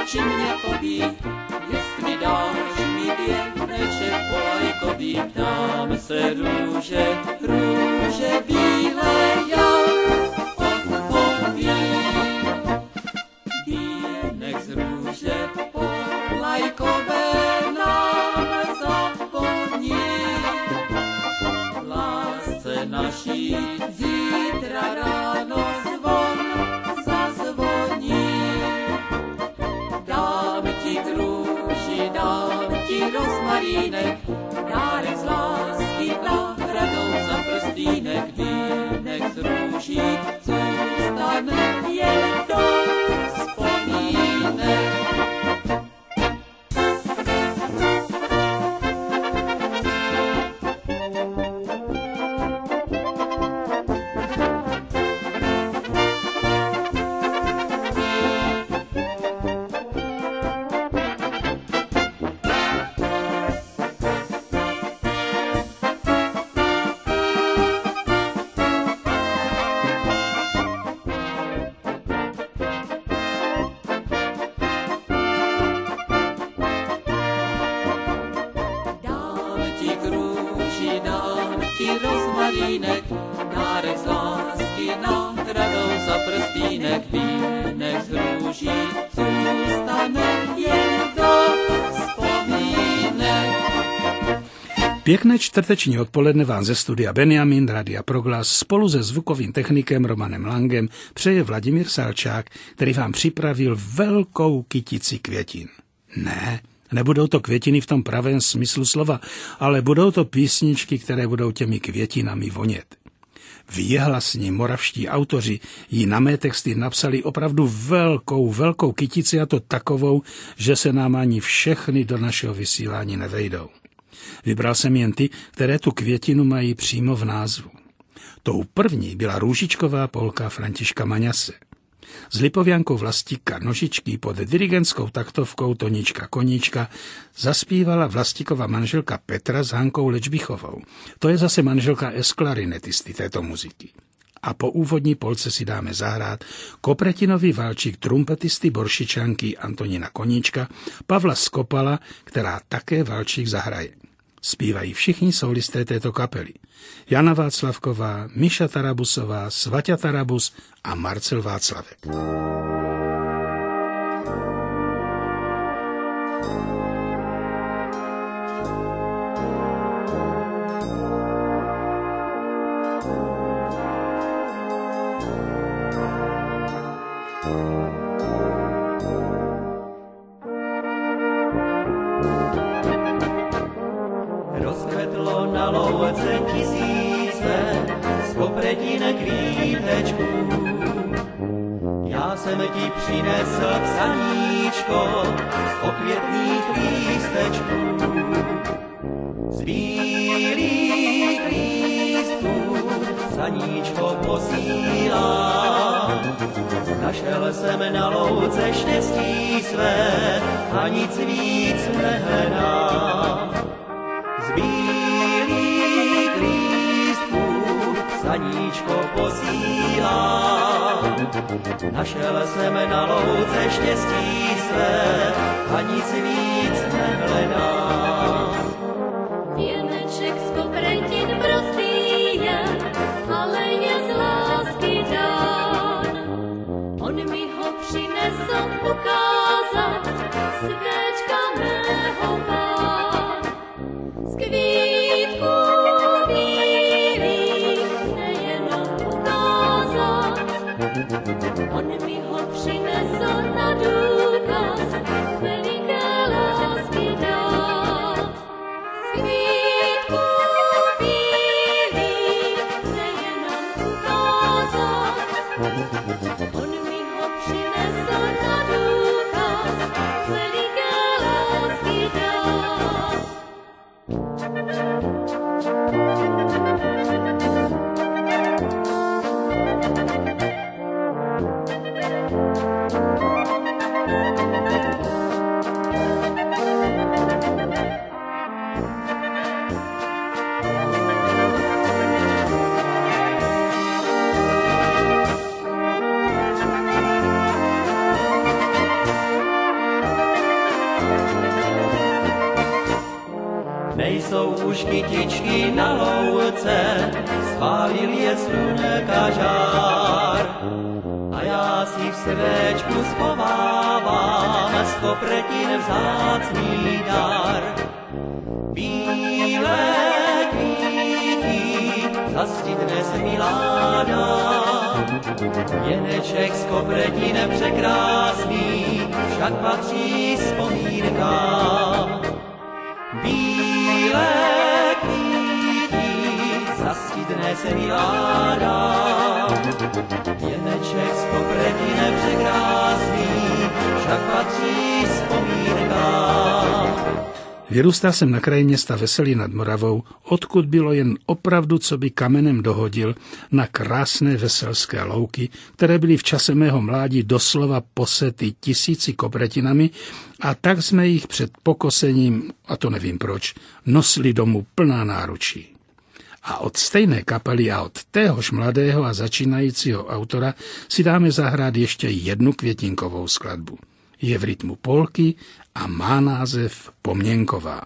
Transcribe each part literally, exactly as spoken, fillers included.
či mě pobí, jestli dáš mi věneček polajkový, ptám se růže, růže bílé, jak odpoví. Vínek z růže polajkové nám zavoní, lásce naší zítra ráno zvon zazvoní. Dám ti k růži, dám ti rozmarínek, dárek z lásky náhradou za prstýnek. Vínek z růží zůstane jen do vzpomínek. Dárek z lásky náhradou za prstýnek. Vínek z růží zůstane jen do vzpomínek. Pěkné čtvrteční odpoledne vám ze studia Benjamin Rádia Proglas spolu se zvukovým technikem Romanem Langem přeje Vladimír Salčák, který vám připravil velkou kytici květin. Ne, nebudou to květiny v tom pravém smyslu slova, ale budou to písničky, které budou těmi květinami vonět. Věhlasní moravští autoři jí na mé texty napsali opravdu velkou, velkou kytici, a to takovou, že se nám ani všechny do našeho vysílání nevejdou. Vybral jsem jen ty, které tu květinu mají přímo v názvu. Tou první byla růžičková polka Františka Maňase. S Lipoviankou Vlastíka Nožičky pod dirigentskou taktovkou Tonička Koníčka zaspívala Vlastíkova manželka Petra s Hankou Lečbichovou. To je zase manželka esklarinetisty této muziky. A po úvodní polce si dáme zahrát Kopretinový valčík trumpetisty Boršičanky Antonína Koníčka, Pavla Skopala, která také valčík zahraje. Zpívají všichni solisté této kapely. Jana Václavková, Miša Tarabusová, Svaťa Tarabus a Marcel Václavek. Rozkvetlo na louce tisíce z kopretinek kvítečků. Já jsem ti přinesl psaníčko z okvětných lístečků. Z bílých lístků psaníčko posílám. Našel jsem na louce štěstí své a nic víc nehledám. Z bílých lístků psaníčko posílám. Našel jsem na louce štěstí své a nic víc nehledám. Věneček z kopretin prostý je, ale je z lásky dán. On mi ho přinesl ukázat, svěčka mého pán. Z kvítku bílých nejenom ukázat, on mi ho přinesl na důkaz, veliké lásky dát. Z kvítku bílých nejenom ukázat, on mi ho přinesl na důkaz, veliké lásky dát. nejsou už kytičky na louce, spálil je slunka žár. A já si v svěčku schovávám z kopretin vzácný dar. Bílé kvíty, zas ti dnes milá dám. Věneček z kopretin překrásný, však patří vzpomínkám. Bílé kvíty, zas ti dnes milá dám. Věneček z kopretin překrásný, však patří vzpomínkám. Vyrůstal jsem na kraji města Veselí nad Moravou, odkud bylo jen opravdu, co by kamenem dohodil, na krásné veselské louky, které byly v čase mého mládí doslova posety tisíci kopretinami, a tak jsme jich před pokosením, a to nevím proč, nosili domů plná náručí. A od stejné kapely a od téhož mladého a začínajícího autora si dáme zahrát ještě jednu květinkovou skladbu. Je v rytmu polky a má název Pomněnková.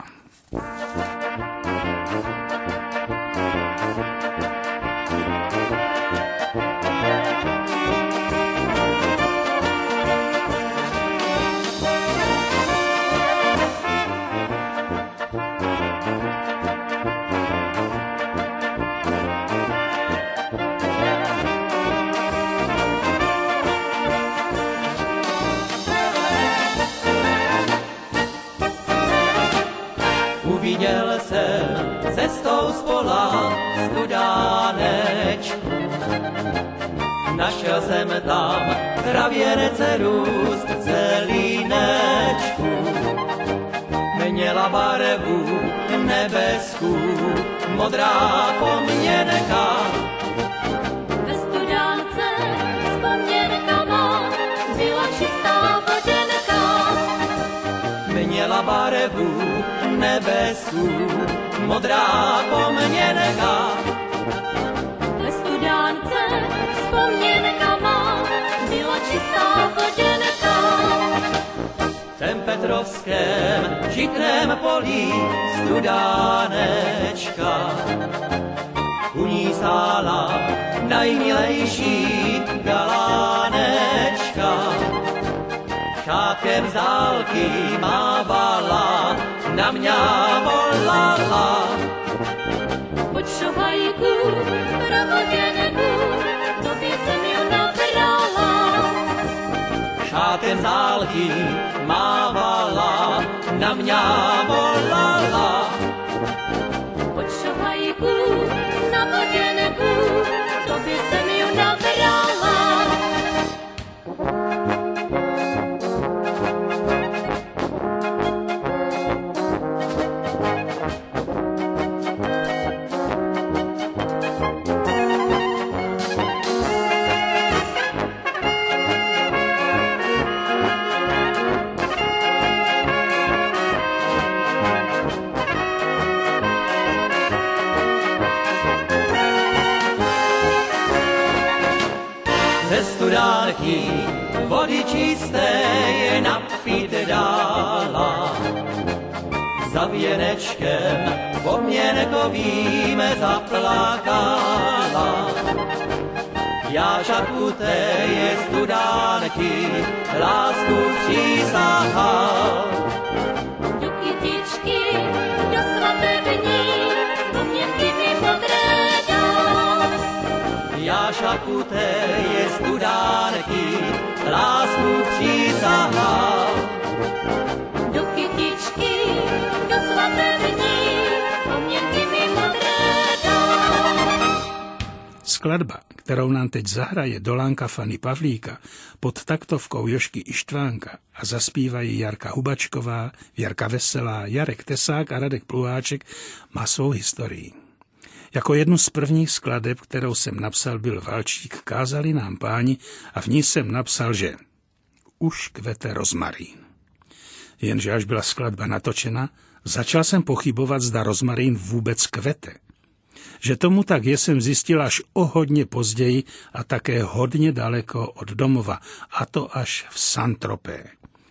Viděl jsem cestou z pola studánečku. Našel jsem tam travěnece růst zelínečku. Měla barvu nebeskou, modrá pomněnka. Ve studánce vzpomněnkama byla čistá voděnka. Měla barvu nebeskou, modrá pomněnka. Ve studánce vzpomněnkama byla čistá voděnka. V tém Petrovském žitném polí studánečka. U ní stála najmilejší galánečka. Šátkem z dálky mávala, na mě volala. Pojď šohajku, pravoděnku, tobě jsem ju nabrala. Šátkem z dálky mávala, na mě volala. Pojď šohajku, na voděnku, tobě jsem ju nabrala. Ze studánky vody čisté je napít dala. Za věnečkem pomněnkovým zaplakala. Já však u té je studánky lásku přísahal. Do kytičky, do svatební, pomněnky mi modré dal. Já však u té je studánky lásku přísahal. Do kytičky, do svatební, pomněnky mi modré dal. Skladba, kterou nám teď zahraje Dolánka Fany Pavlíka pod taktovkou Jožky Ištvánka a zaspívají Jarka Hubačková, Jarka Veselá, Jarek Tesák a Radek Pluháček, má svou historii. Jako jednu z prvních skladeb, kterou jsem napsal, byl valčík Kázali nám páni a v ní jsem napsal, že už kvete rozmarín. Jenže až byla skladba natočena, začal jsem pochybovat, zda rozmarín vůbec kvete. Že tomu tak je, jsem zjistil až o hodně později a také hodně daleko od domova, a to až v Saint-Tropez.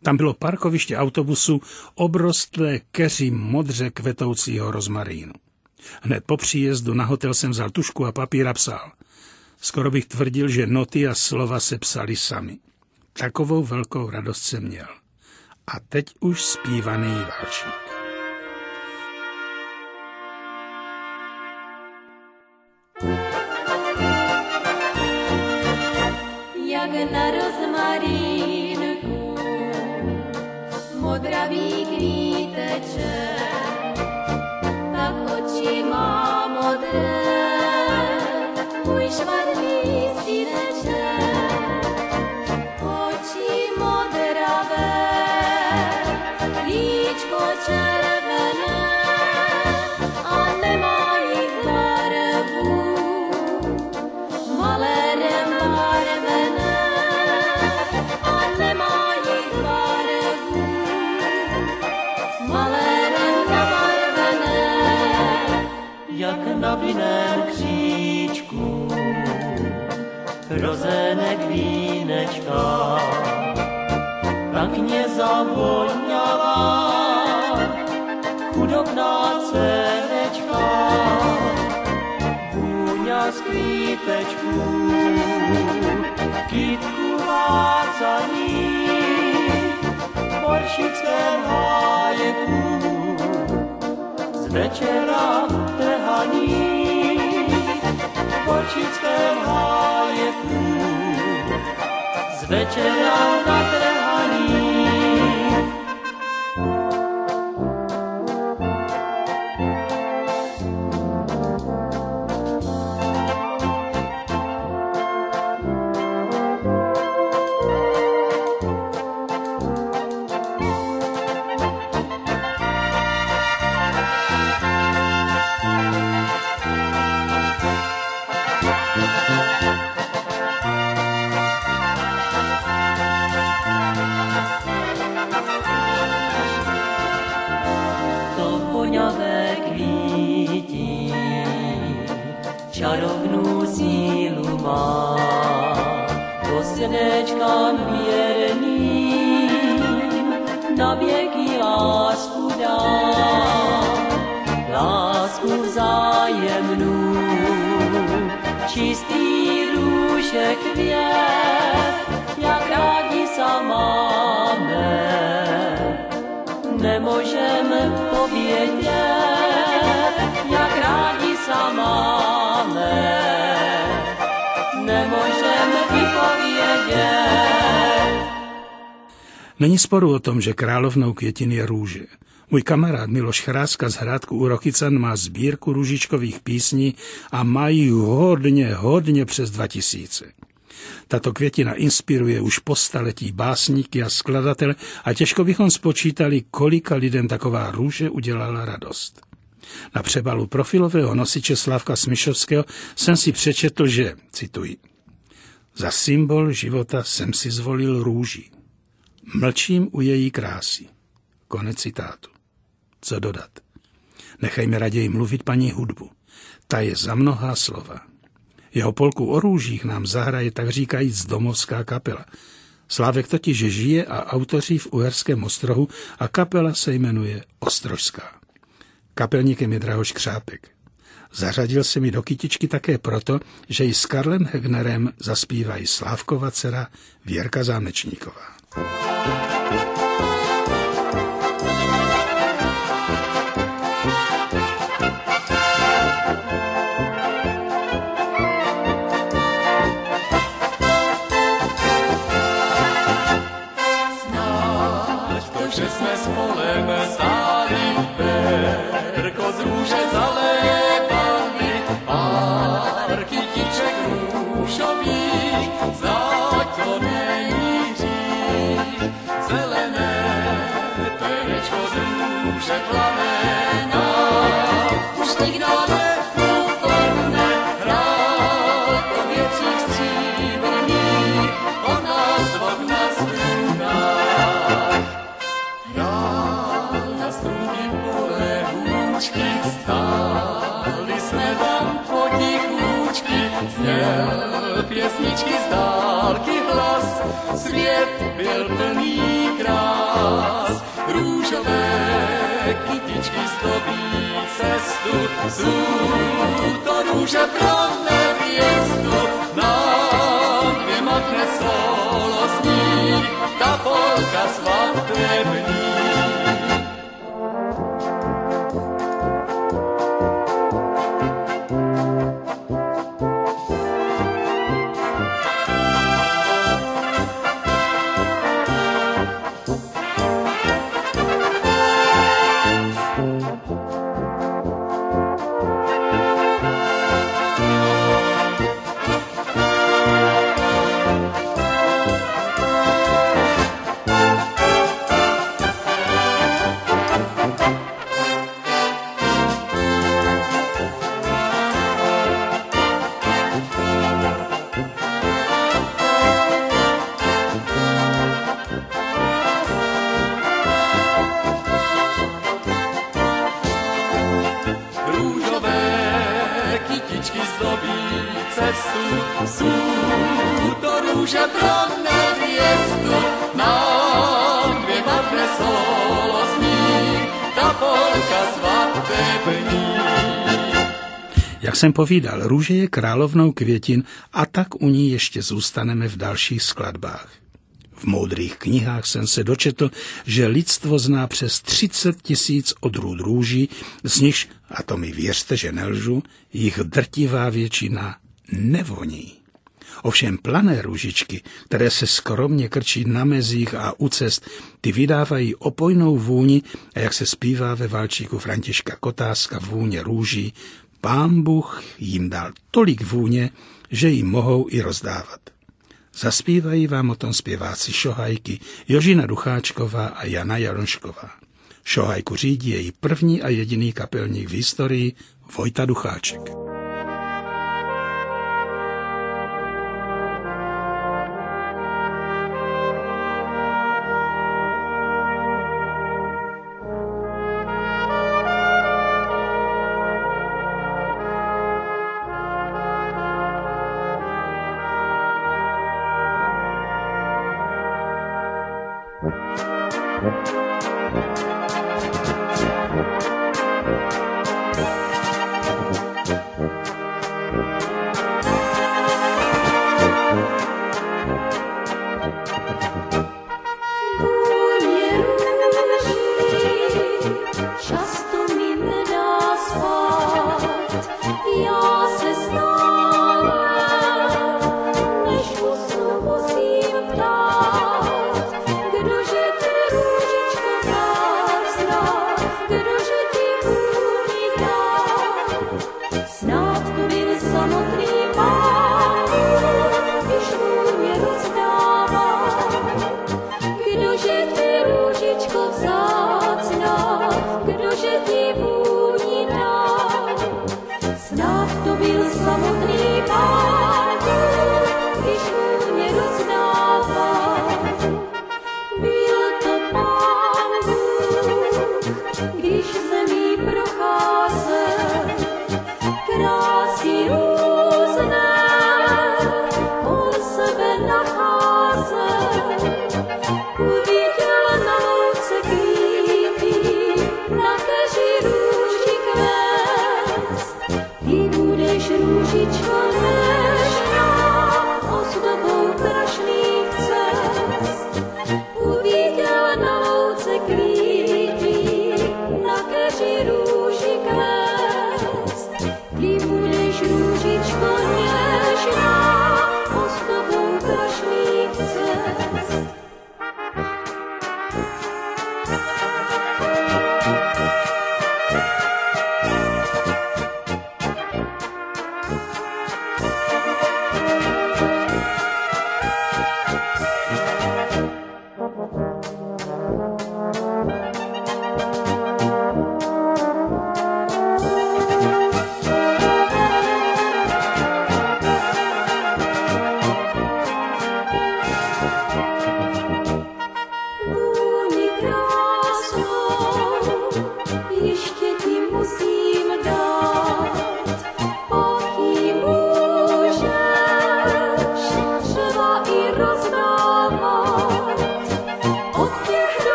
Tam bylo parkoviště autobusu obrostlé keři modře kvetoucího rozmarínu. Hned po příjezdu na hotel jsem vzal tužku a papír a psal. Skoro bych tvrdil, že noty a slova se psali sami. Takovou velkou radost jsem měl. A teď už zpívaný válčík. Jak na rozmarínku modravý kvíteček, tak oči má modré, můj švarný syneček. Oči modravé, líčko červené a nemají barvu, malérem barvené a nemají barvu, malérem nabarvené. Jak na vinném kříčku rozenek vínečka, tak mě zavoňala chudobná dcerečka. Vůňa z kvítečků, kytku vácaní, v Boršickém hájeku, z večera trhaní, v Boršickém hájeku, z večera natrhaní. Čarovnou sílu má, to synečkám věrným na věky lásku dá. Lásku vzájemnou, čistý růže květ, jak rádi sa máme, nemůžeme povědět, jak rádi sa máme. Nemůžeme vypovědět. Není sporu o tom, že královnou květin je růže. Můj kamarád Miloš Chráska z Hrádku u Rokycan má sbírku růžičkových písní a mají hodně, hodně přes dva tisíce. Tato květina inspiruje už po staletí básníky a skladatele a těžko bychom spočítali, kolika lidem taková růže udělala radost. Na přebalu profilového nosiče Slávka Smyšovského jsem si přečetl, že, cituji, za symbol života jsem si zvolil růži. Mlčím u její krásy. Konec citátu. Co dodat? Nechejme raději mluvit paní hudbu. Ta je za mnohá slova. Jeho polku o růžích nám zahraje tak říkajíc domovská kapela. Slávek totiž žije a autoří v Uherském Ostrohu a kapela se jmenuje Ostrožská. Kapelníkem je Drahoš Křápek. Zařadil se mi do kytičky také proto, že i s Karlem Hegnerem zaspívají Slávkova dcera Věrka Zámečníková. Znáš to, že jsme spolem stáli, berko z růže zalévali, pár kytiček růžových, znáť to není řík. Zelené terečko z růže plavená, už nikdo neuformne, hrát po větších stříbrných, o nás dvoch na strunách. Hrál na struny pole hůčky, stáli jsme tam potichůčky, zněl pěsničky z dálky hlas, svět byl plný krás. nás. Růžové kytičky zdobí cestu, jsou to růže pro nevěstu. Nám dvěma dnes solo zní ta polka svatební. Jsou to růže pro nevěstu, nám dvěma dnes solo zní ta polka svatební. Jak jsem povídal, růže je královnou květin a tak u ní ještě zůstaneme v dalších skladbách. V moudrých knihách jsem se dočetl, že lidstvo zná přes třicet tisíc odrůd růží, z nichž, a to mi věřte, že nelžu, jich drtivá většina nevoní. Ovšem plané růžičky, které se skromně krčí na mezích a u cest, ty vydávají opojnou vůni a jak se zpívá ve valčíku Františka Kotáska Vůně růží, Pán Bůh jim dal tolik vůně, že ji mohou i rozdávat. Zaspívají vám o tom zpěváci Šohajky Jožina Ducháčková a Jana Jaronšková. Šohajku řídí její první a jediný kapelník v historii Vojta Ducháček. Kdože ty růžičky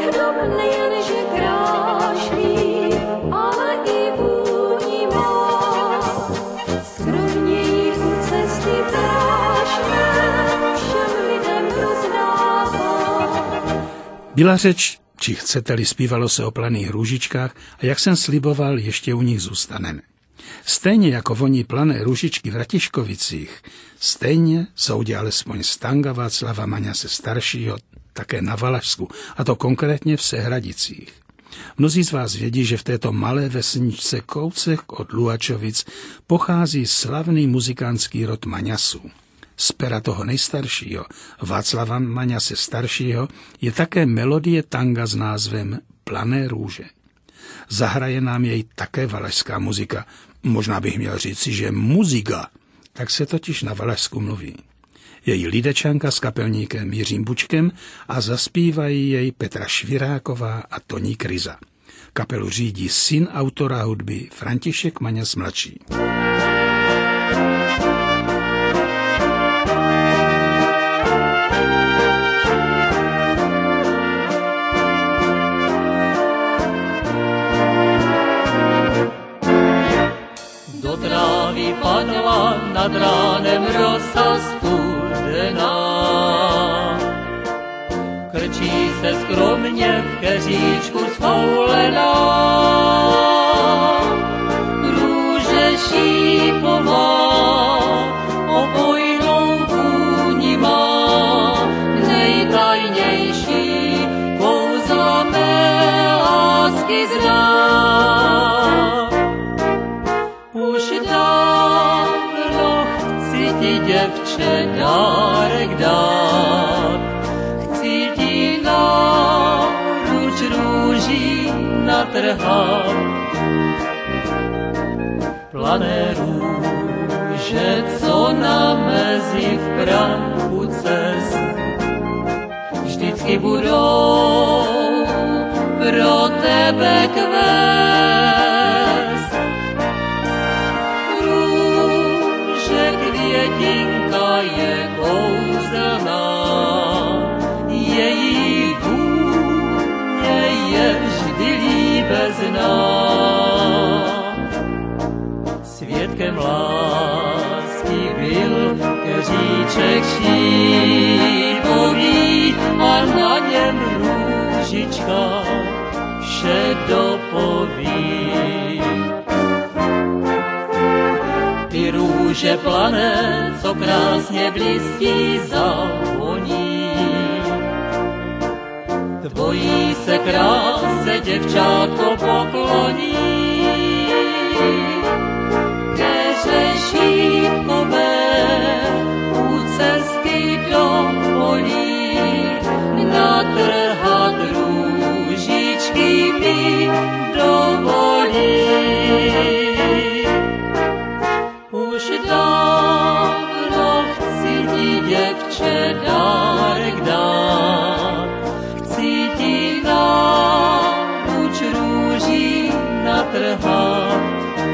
těch dob nejenže krášlí, ale i vůni má. Skromněji u cesty prášné všem lidem rozdává. Byla řeč, či chcete-li, zpívalo se o planých růžičkách a jak jsem sliboval, ještě u nich zůstaneme. Stejně jako voní plané růžičky v Ratiškovicích, stejně soudě alespoň stanga Václava Maňase staršího také na Valašsku, a to konkrétně v Sehradicích. Mnozí z vás vědí, že v této malé vesničce kousek od Luhačovic pochází slavný muzikantský rod Maňasů. Z pera toho nejstaršího, Václava Maňase staršího, je také melodie tanga s názvem Plané růže. Zahraje nám jej také valašská muzika. Možná bych měl říci, že muzika. Tak se totiž na Valašsku mluví. Její Lidečanka s kapelníkem Jiřím Bučkem a zaspívají jej Petra Šviráková a Toní Kryza. Kapelu řídí syn autora hudby František Maňas mladší. Do trávy padla nad ránem rosa studená. Krčí se skromně v keříčku schoulená. Růže šípová opojnou vůni má. Nejtajnější kouzla mé lásky zná. Děvče, dárek dát, chci ti na ruč růží natrhat. Plané růže, co na mezi v prachu cest, vždycky budou pro tebe kvést. Růže, květinka je kouzelná, její vůně je vždy líbezná. Svědkem lásky byl keříček šípový a na něm růžička vše dopoví. Ty růže plané, co krásně blistí, zavoní. Tvojí se kráse, děvčátko, pokloní. Keře šípkové u cesty do polí, natrhat růžičky mi dovolí. Už dávno chci ti, děvče, dárek dát, chci ti na ruč růží natrhat.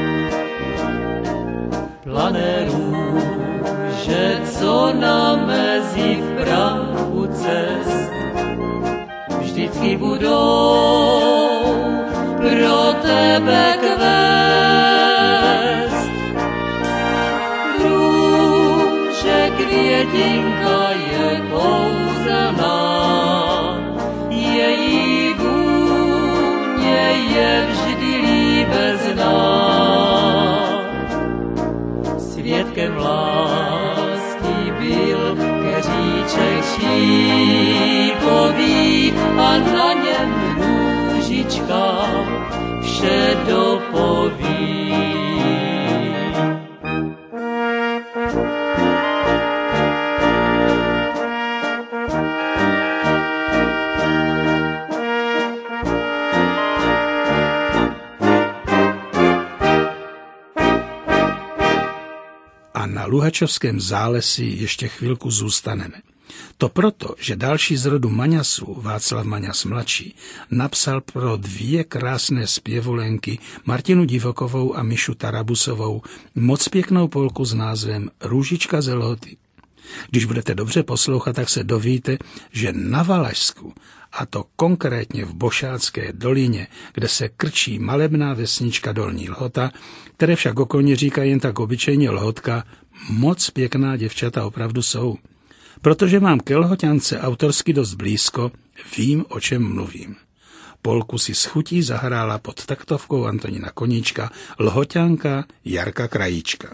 Plané růže, co na mezi v prachu cest, vždycky budou pro tebe kvést. Růže, květinka je kouzelná, její vůně je vždy líbezná. Svědkem lásky byl keříček šípový a na něm růžička vše dopoví. A na Luhačovském zálesí ještě chvilku zůstaneme. To proto, že další z rodu Maňasů, Václav Maňas mladší, napsal pro dvě krásné zpěvulenky, Martinu Divokovou a Mišu Tarabusovou, moc pěknou polku s názvem Růžička ze Lhoty. Když budete dobře poslouchat, tak se dovíte, že na Valašsku a to konkrétně v Bošácké dolině, kde se krčí malebná vesnička Dolní Lhota, které však okolně říkají jen tak obyčejně Lhotka, moc pěkná děvčata opravdu jsou. Protože mám ke Lhoťance autorsky dost blízko, vím, o čem mluvím. Polku si s chutí zahrála pod taktovkou Antonína Koníčka Lhoťanka Jarka Krajíčka.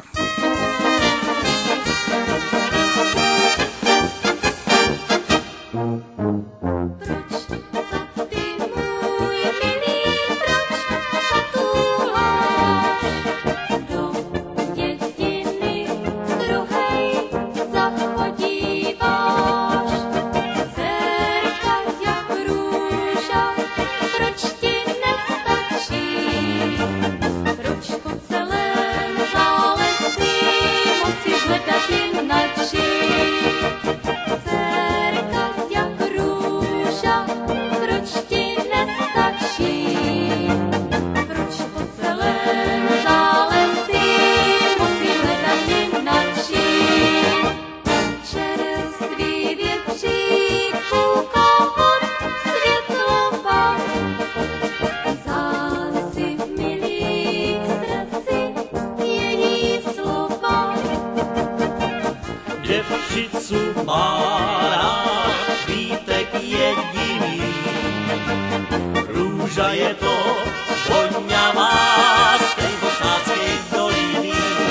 Růža je to voňavá z tej Bošáckej doliny.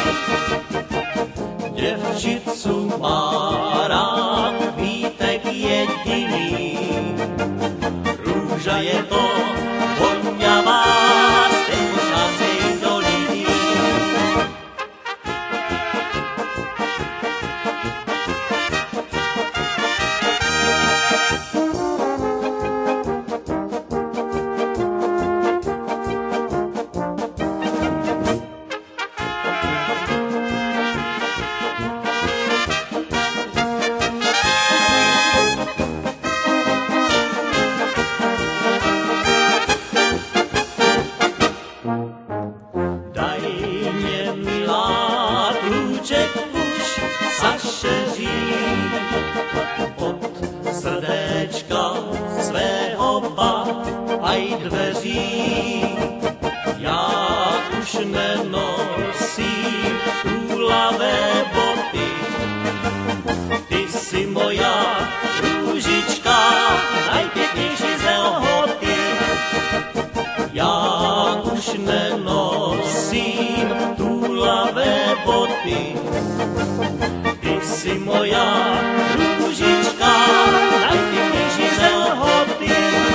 Děvčicu má rád Vítek jediný. Růža je to voňavá z tej Bošáckej doliny. Od srdéčka svého ba aj dveří. Já už nenosím túlavé boty. Ty si moja růžička, najpěknější z Lhoty. Já už nenosím túlavé boty. Ty si moja růžička, najpěknější z Lhoty.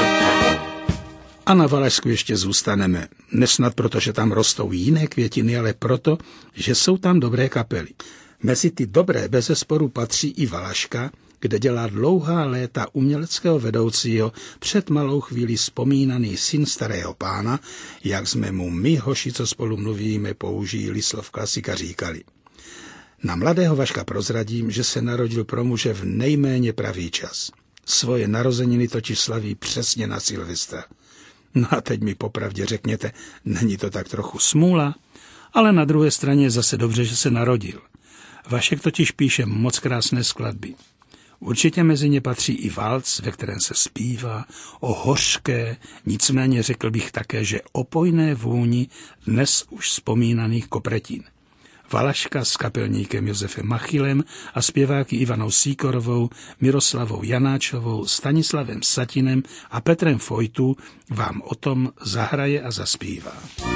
A na Valašsku ještě zůstaneme. Nesnad proto, že tam rostou jiné květiny, ale proto, že jsou tam dobré kapely. Mezi ty dobré bezesporu patří i Valaška, kde dělá dlouhá léta uměleckého vedoucího před malou chvíli vzpomínaný syn starého pána, jak jsme mu my, hoši, co spolu mluvíme, použili slov klasika, říkali. Na mladého Vaška prozradím, že se narodil pro muže v nejméně pravý čas. Svoje narozeniny totiž slaví přesně na Silvestra. No a teď mi popravdě řekněte, není to tak trochu smůla? Ale na druhé straně je zase dobře, že se narodil. Vašek totiž píše moc krásné skladby. Určitě mezi ně patří i valc, ve kterém se zpívá o hořké, nicméně řekl bych také, že opojné vůni dnes už vzpomínaných kopretin. Valaška s kapelníkem Josefem Machilem a zpěváky Ivanou Sýkorovou, Miroslavou Janáčovou, Stanislavem Satinem a Petrem Fojtu vám o tom zahraje a zaspívá.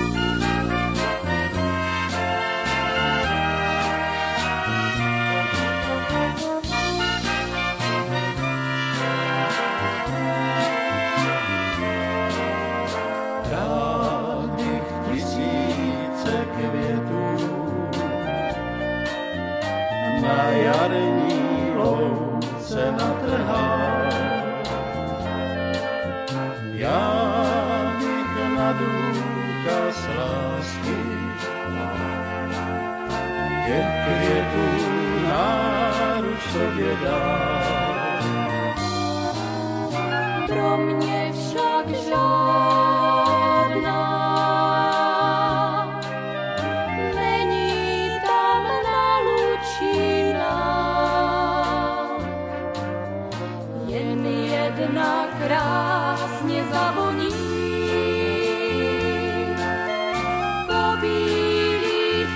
Na jarní louce natrhá. Já bych na důkaz lásky těch květů náruč sobě dal. Pro mě však žádná není tam na lučinách, jen jedna krásná voní. Po bílých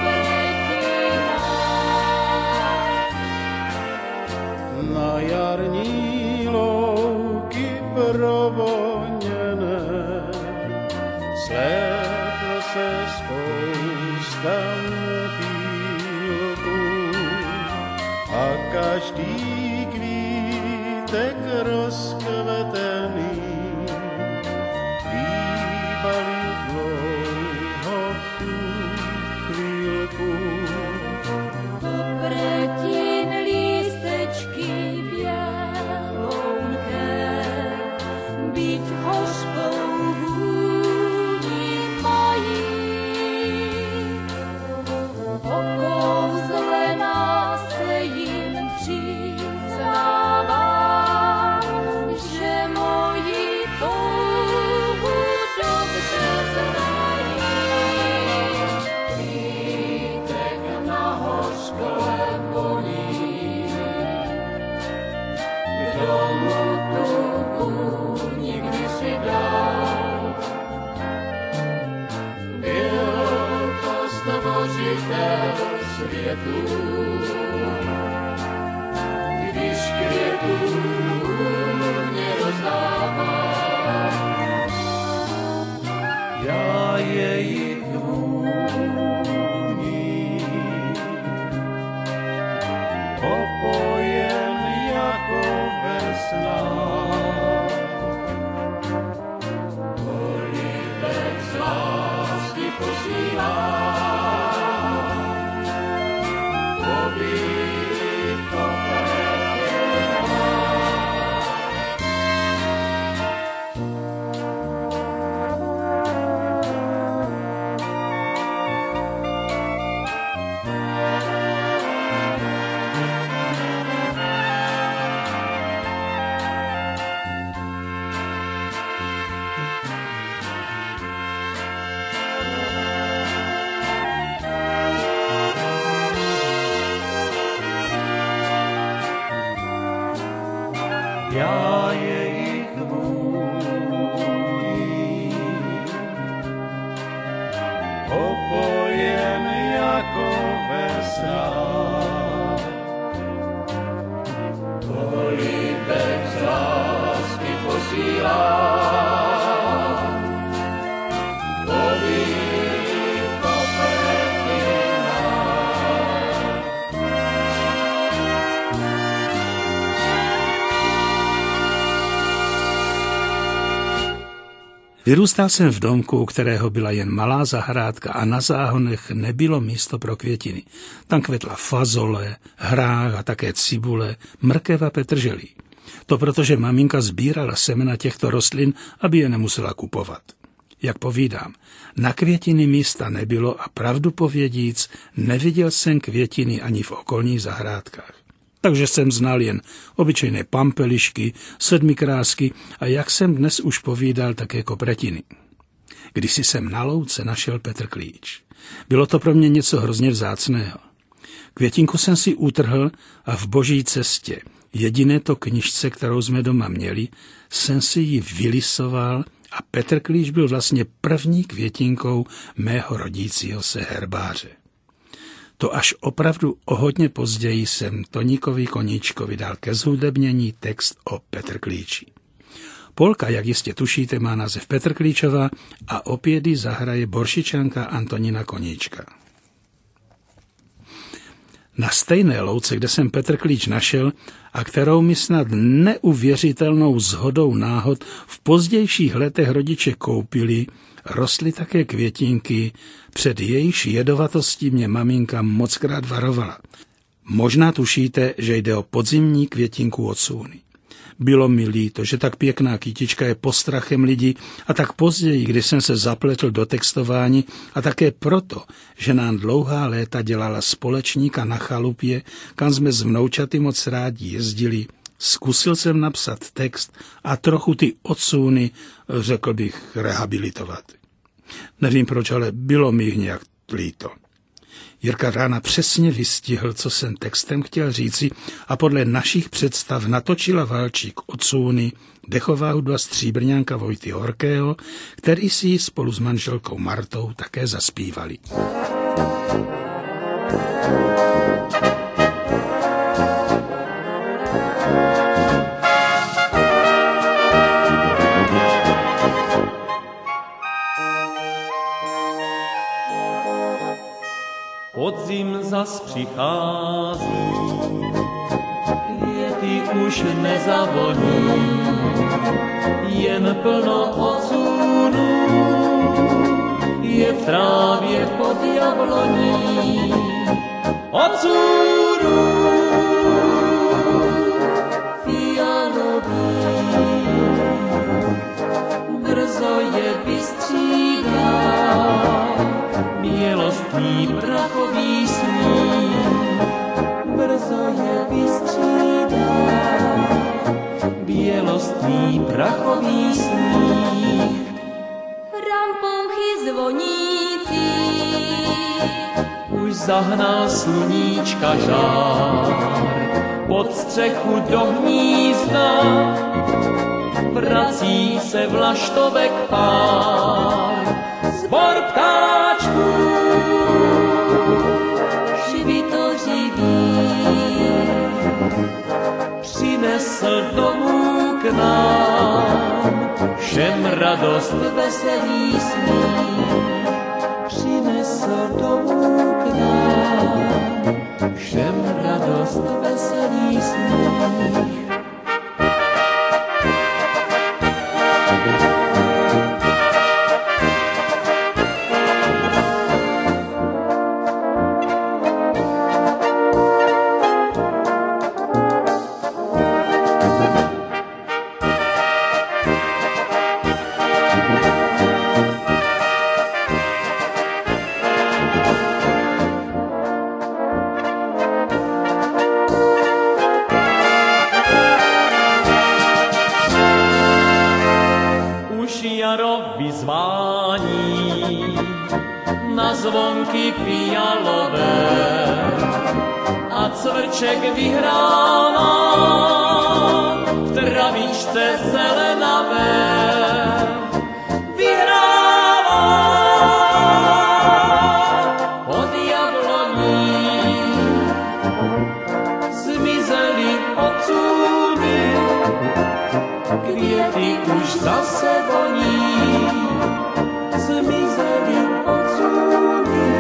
popletinách. Na jarní louky provoněné sléplo se spousta motýlků a každý kvítek rozkvetený líbali dlouho v tu chvílku. Pretin lístečky bělounké, byť hořkou vůni mají. Okouzlená se jim přiznává, že moji touhu dobře znají. Kvítek na hořkole voní, kdo mu tu vůni kdysi dal. Byl to stvořitel světů, když květů mě rozdává. Já jejich vůní opojen jako ve snách. Polibek z lásky posílá, po bílých popletinách. Já jejich vůní opojen jako ve snách. Polibek z lásky posílá, po bílých popletinách. Vyrůstal jsem v domku, u kterého byla jen malá zahrádka a na záhonech nebylo místo pro květiny. Tam kvetla fazole, hrách a také cibule, mrkev a petrželí. To protože maminka sbírala semena těchto rostlin, aby je nemusela kupovat. Jak povídám, na květiny místa nebylo a pravdu povědíc, neviděl jsem květiny ani v okolních zahrádkách. Takže jsem znal jen obyčejné pampelišky, sedmikrásky a jak jsem dnes už povídal, také kopretiny. Kdysi jsem na louce našel Petr Klíč. Bylo to pro mě něco hrozně vzácného. Květinku jsem si utrhl a v Boží cestě, jediné to knižce, kterou jsme doma měli, jsem si ji vylisoval a Petr Klíč byl vlastně první květinkou mého rodícího se herbáře. To až opravdu o hodně později jsem Toníkovi Koníčkovi dal ke zhudebnění text o Petr Klíči. Polka, jak jistě tušíte, má název Petr Klíčová a opět ji zahraje Boršičanka Antonína Koníčka. Na stejné louce, kde jsem Petr Klíč našel a kterou mi snad neuvěřitelnou shodou náhod v pozdějších letech rodiče koupili, rostly také květinky, před jejíž jedovatostí mě maminka mockrát varovala. Možná tušíte, že jde o podzimní květinku od sůny. Bylo mi líto, že tak pěkná kytička je postrachem lidí a tak později, když jsem se zapletl do textování a také proto, že nám dlouhá léta dělala společníka na chalupě, kam jsme s vnoučaty moc rádi jezdili, zkusil jsem napsat text a trochu ty odsůny, řekl bych, rehabilitovat. Nevím proč, ale bylo mi jich nějak líto. Jirka Rána přesně vystihl, co jsem textem chtěl říci a podle našich představ natočila valčík odsůny dechová hudba stříbrňánka Vojty Horkého, který si ji spolu s manželkou Martou také zaspívali. Podzim zas přichází, květy už nezavoní, jen plno odsunu je v trávě pod jabloní. Odsunu fialový, brzo je vystřídá, bělostný prachový sníh, brzo je vystřídá, bělostný prachový sníh. rampouchy zvonící, Už zahnal sluníčka žár, pod střechu do hnízda vrací se vlaštovek pár. Zbor ptáčků švitořivý, přinesl domů k nám všem radost, veselý smích, přinesl domů k nám všem radost, veselý smích. vyzvání na zvonky fialové a cvrček vyhrává v travičce zelenavé. Vyhrává pod jabloní, zmizely odsúny, květy už zase voní. Zmizely odsúny,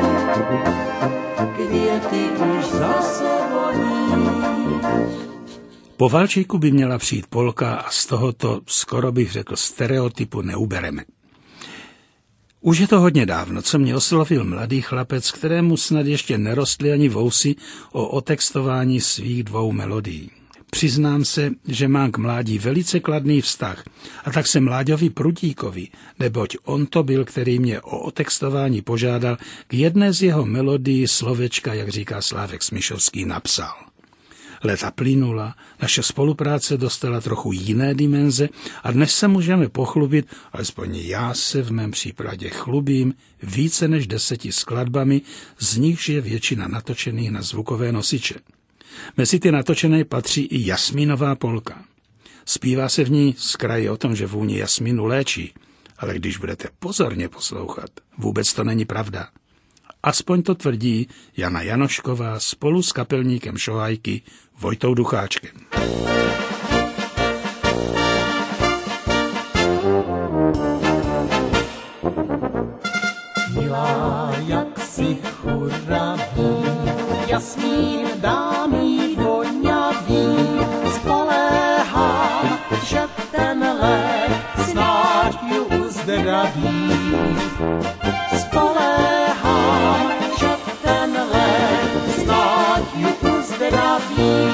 květy už zase voní. Po Valčíku by měla přijít polka a z tohoto, skoro bych řekl, stereotypu neubereme. Už je to hodně dávno, co mě oslovil mladý chlapec, kterému snad ještě nerostly ani vousy o otextování svých dvou melodií. Přiznám se, že mám k mládí velice kladný vztah a tak se Mláďovi Prutíkovi, neboť on to byl, který mě o otextování požádal, k jedné z jeho melodií slovečka, jak říká Slávek Smišovský, napsal. Léta plynula, naše spolupráce dostala trochu jiné dimenze a dnes se můžeme pochlubit, alespoň já se v mém případě chlubím, více než deseti skladbami, z nichž je většina natočených na zvukové nosiče. Mezi ty natočené patří i Jasmínová polka. Zpívá se v ní z kraje o tom, že vůně jasmínu léčí, ale když budete pozorně poslouchat, vůbec to není pravda. Aspoň to tvrdí Jana Janošková spolu s kapelníkem Šohajky Vojtou Ducháčkem. Milá, jak si churaví, jasmín dámý voňavý, spoléhám, že ten lék snad ju uzdraví. Spoléhám, že ten lék snad ju uzdraví.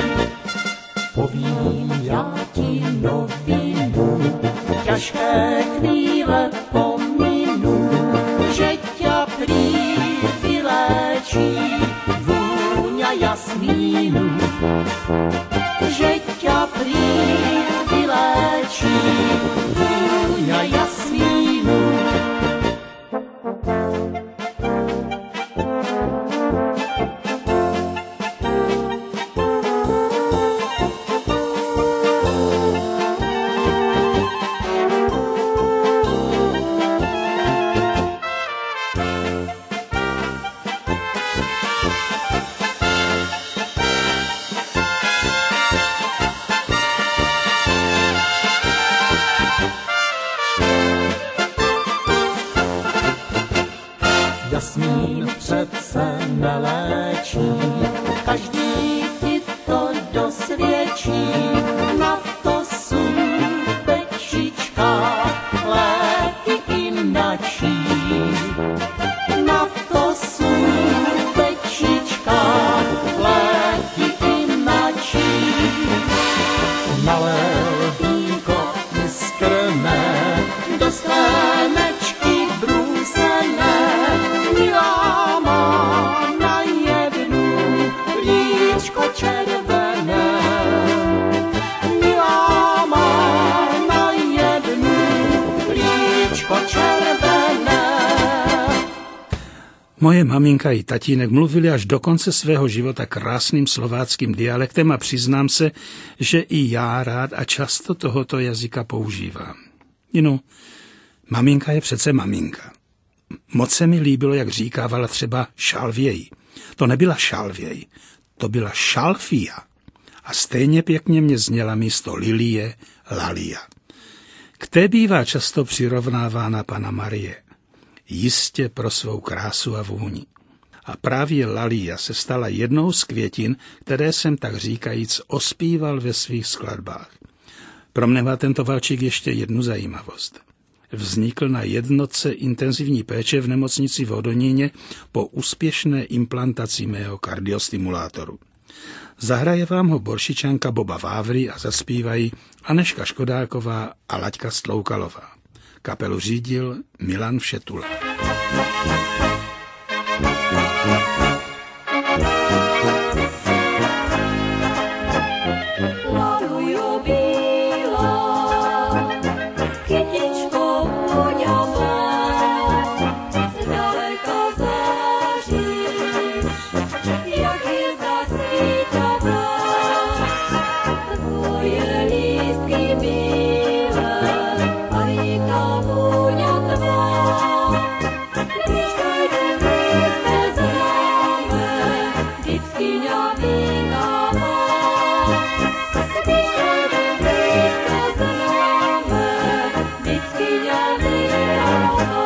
Povím já ti novinu, těžké chvíle pominu, že ťa prý vyléčí vůňa jasmínu. Že ťa prý vyléčí vůňa jasmínu. jasmín přece neléčí, každý ti to dosvědčí, na to sůpečička léky inačí. Na to sůpečička léky inačí. Nalél víko iskrné do sklenečky brůsené, milá má na jednu líčko červené. Milá má na jednu líčko červené. Moje maminka i tatínek mluvili až do konce svého života krásným slováckým dialektem a přiznám se, že i já rád a často tohoto jazyka používám. Jinu, maminka je přece maminka. Moc se mi líbilo, jak říkávala třeba šalvěj. To nebyla šalvěj, to byla šalfia. A stejně pěkně mě zněla místo lilie lalia. K té bývá často přirovnávána Panna Marie. Jistě pro svou krásu a vůni. A právě lalia se stala jednou z květin, které jsem tak říkajíc ospíval ve svých skladbách. Pro mne má tento valčík ještě jednu zajímavost. Vznikl na jednotce intenzivní péče v nemocnici v Hodoníně po úspěšné implantaci mého kardiostimulátoru. Zahraje vám ho Boršičanka Boba Vávry a zaspívají Anežka Škodáková a Laďka Stloukalová. Kapelu řídil Milan Všetula. Laluju bílá, kytičko voňavá, zdaleka záříš, jak hvězda svítavá. Tvoje lístky bílé a říká vůňa tvá. Když dojdu blízké známe, vždycky ňa vynává. Když dojdu blízké známe, vždycky ňa vynává.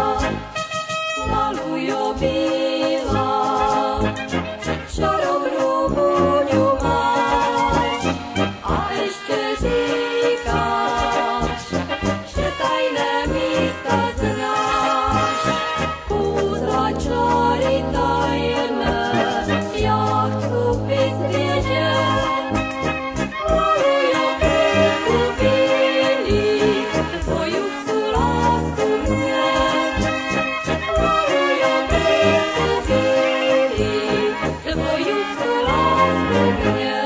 Lalujo bílá, čarovnou vůňu máš a ještě říkáš, že tajné místa znáš. Kůzla čáry tajné, já chci vyzvědět. Lalujo květku bílý, tvoju chci lásku mět. Lalujo květku bílý, tvoju chci lásku mět.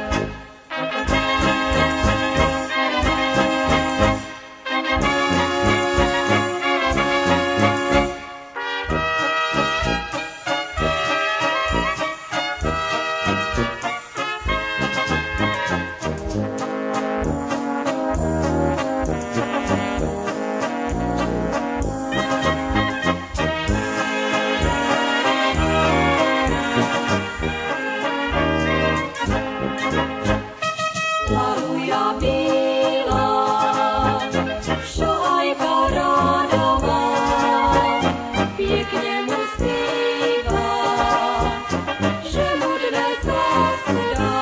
Laluja bílá, šohajka ráda má, pěkně mu zpívá, že mu dnes lásku dá.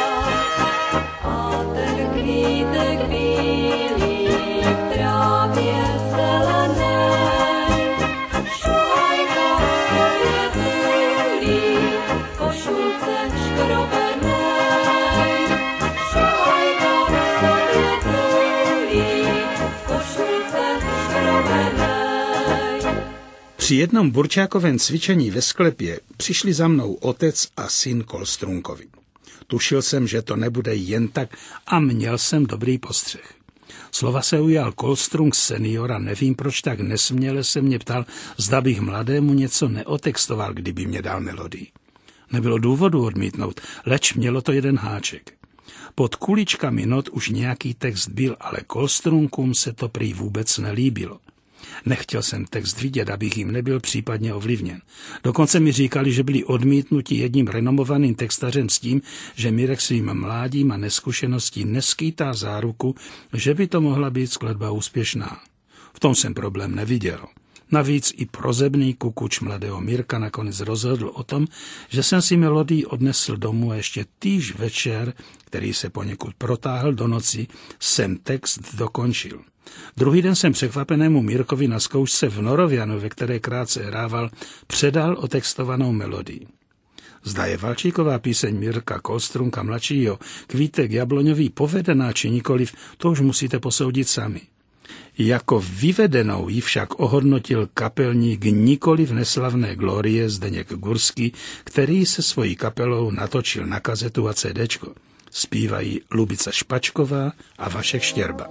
A ten kvítek bílý v trávě zelenej, šohajka v sobě tulí, v košulce škrobenej. Šohajka v sobě tulí, v košulce škrobenej. Při jednom burčákovém cvičení ve sklepě přišli za mnou otec a syn Kolstrunkovi. Tušil jsem, že to nebude jen tak a měl jsem dobrý postřeh. Slova se ujal Kolstrunk senior a nevím, proč tak nesměle se mě ptal, zda bych mladému něco neotextoval, kdyby mě dal melodii. Nebylo důvodu odmítnout, leč mělo to jeden háček. Pod kuličkami not už nějaký text byl, ale Kolstrunkům se to prý vůbec nelíbilo. Nechtěl jsem text vidět, abych jim nebyl případně ovlivněn. Dokonce mi říkali, že byli odmítnuti jedním renomovaným textařem s tím, že Mirek svým mládím a neskušeností neskýtá záruku, že by to mohla být skladba úspěšná. V tom jsem problém neviděl. Navíc i prozebný kukuč mladého Mirka nakonec rozhodl o tom, že jsem si melodii odnesl domů a ještě týž večer, který se poněkud protáhl do noci, jsem text dokončil. Druhý den jsem překvapenému Mirkovi na zkoušce v Norovianu, ve které krátce hrával, předal otextovanou melodii. Zda je Valčíková píseň Mirka Kolstrunka mladšího Kvítek jabloňový povedená či nikoliv, to už musíte posoudit sami. Jako vyvedenou ji však ohodnotil kapelník nikoliv neslavné Glorie Zdeněk Gurský, který se svojí kapelou natočil na kazetu a cédéčko. Zpívají Lubica Špačková a Vašek Štěrba.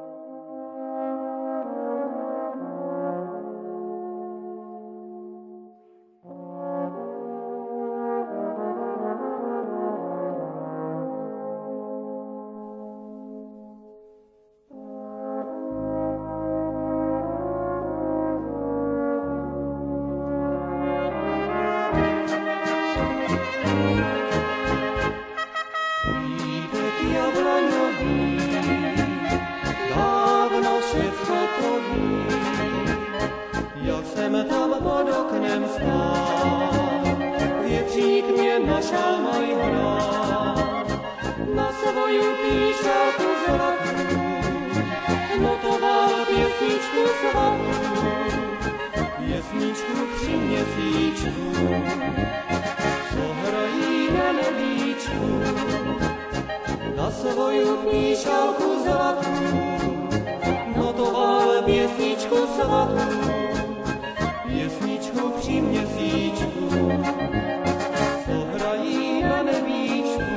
Na svoju píšalku zlatú notoval piesničku svatú, piesničku při měsíčku, co hrají na nebíčku.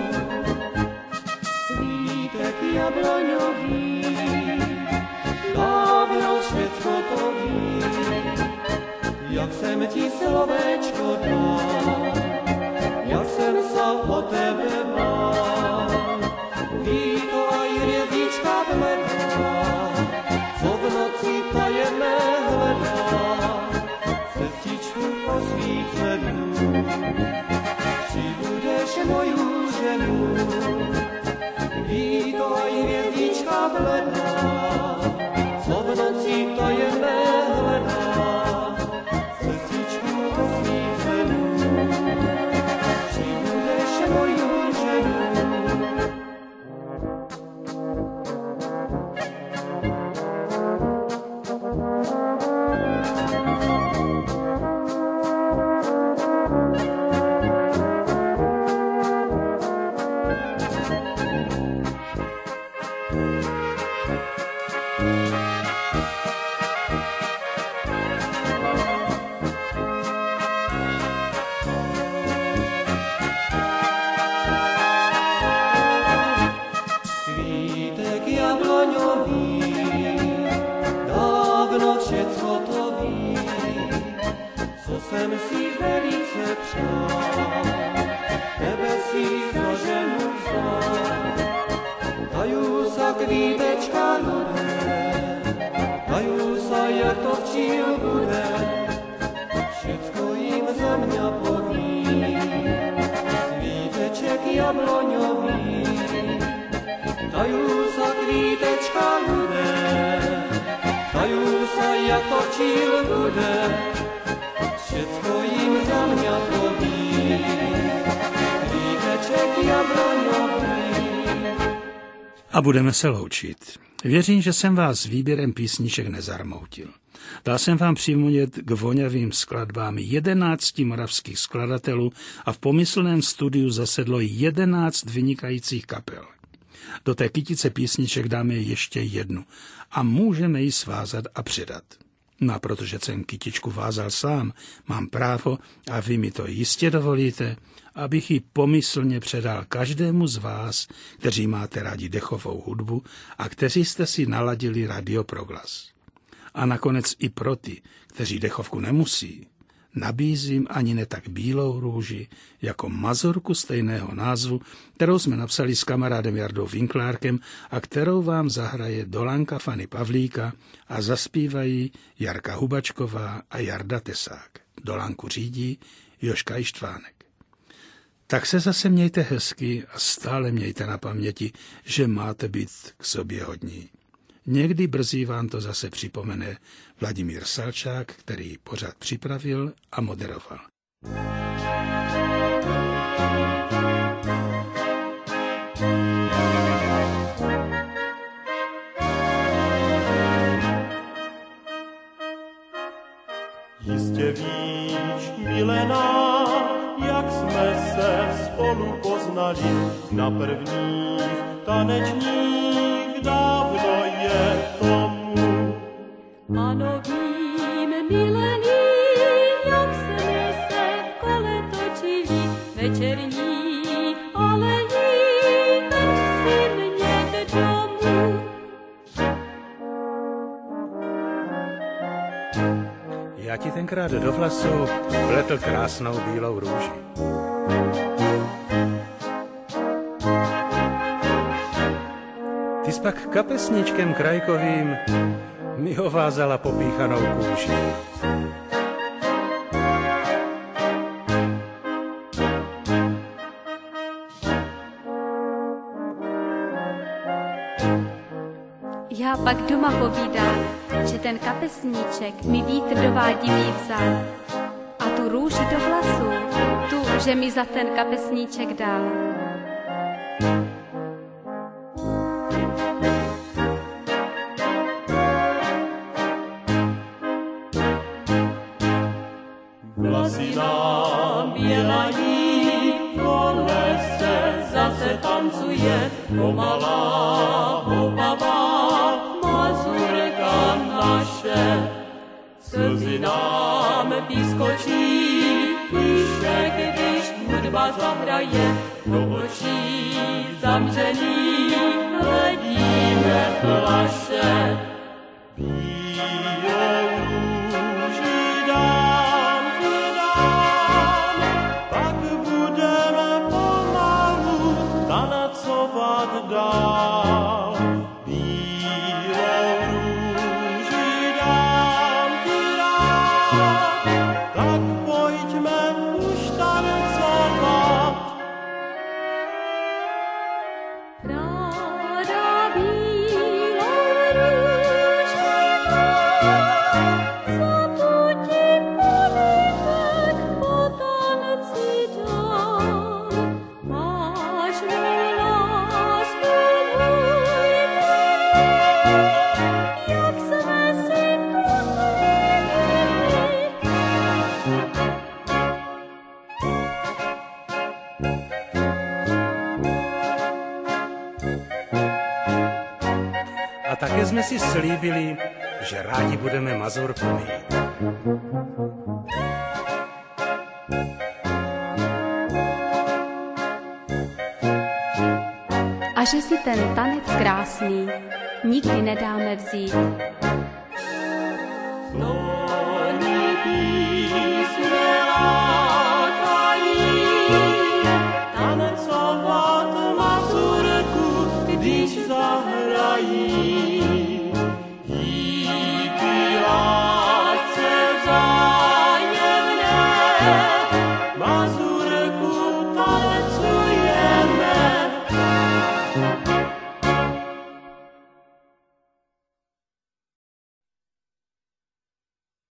Vítek jabloňový, dávno všecko to ví, jak jsem ti slovéčko dal, jak jsem sa o tebe bál. Ví to aj hvězdička bledá, co v noci tajemné hledá, cestičku osvícenou. Přibudeš moju ženu, ví to aj hvězdička bledá, co v noci tajemné hledá, cestičku osvícenou. Přibudeš moju ženu. Jsem si velice přál, tebe si za ženu vzal. Tajú sa kvítečka ľudé, tajú sa, jak to včíl bude, všetko im za mňa poví. Kvíteček jabloňový, tajú sa kvítečka ľudé, tajú sa, jak to včíl bude, všetko jim za mňa poví, kvíteček jabloňový. A budeme se loučit. Věřím, že jsem vás s výběrem písniček nezarmoutil. Dal jsem vám přimět k voňavým skladbám jedenácti moravských skladatelů a v pomyslném studiu zasedlo jedenáct vynikajících kapel. Do té kytice písniček dáme ještě jednu a můžeme ji svázat a předat. No a protože jsem kytičku vázal sám, mám právo, a vy mi to jistě dovolíte, abych ji pomyslně předal každému z vás, kteří máte rádi dechovou hudbu a kteří jste si naladili Radio Proglas. A nakonec i pro ty, kteří dechovku nemusí, nabízím ani ne tak bílou růži, jako mazurku stejného názvu, kterou jsme napsali s kamarádem Jardou Vinklárkem a kterou vám zahraje Dolanka Fany Pavlíka a zaspívají Jarka Hubačková a Jarda Tesák. Dolanku řídí Jožka Ištvánek. Tak se zase mějte hezky a stále mějte na paměti, že máte být k sobě hodní. Někdy brzy vám to zase připomene Vladimír Salčák, který pořad připravil a moderoval. Jistě víš, milená, jak jsme se spolu poznali na prvních tanečních, dávno je tomu. Ano, vím, milení, jak jsme se v kole točili večerní alejí, veď si mě k domu. Já ti tenkrát do vlasu vletl krásnou bílou růži. Ty jsi pak kapesničkem krajkovým mi ho vázala popíchanou kůži. Já pak doma povídám, že ten kapesníček mi vítr do vádivý vzal a tu růži do vlasů, tu, že mi za ten kapesníček dal. Vlasy nám bělají, po lese zase tancuje pomalá hobava, mazurka naše. Slzy nám pískočí, píše, když hudba zahraje, do očí zamřený hledíme plaše. Bílou růži dám ti dám, pak budeme pomalu tancovat dál. Bílou růži dám ti dám, tak pojďme už tancovat. Ráda bílou růži mám, co ti polibek po tanci dám. Máš mou lásku, můj milý, jak jsme si pozvěděli. A také jsme si slíbili, že rádi budeme mazurku mít. A že si ten tanec krásný nikdy nedáme vzít. Loni písně lákají, tancovat mazurku, když zahrají. Díky lásce vzájemné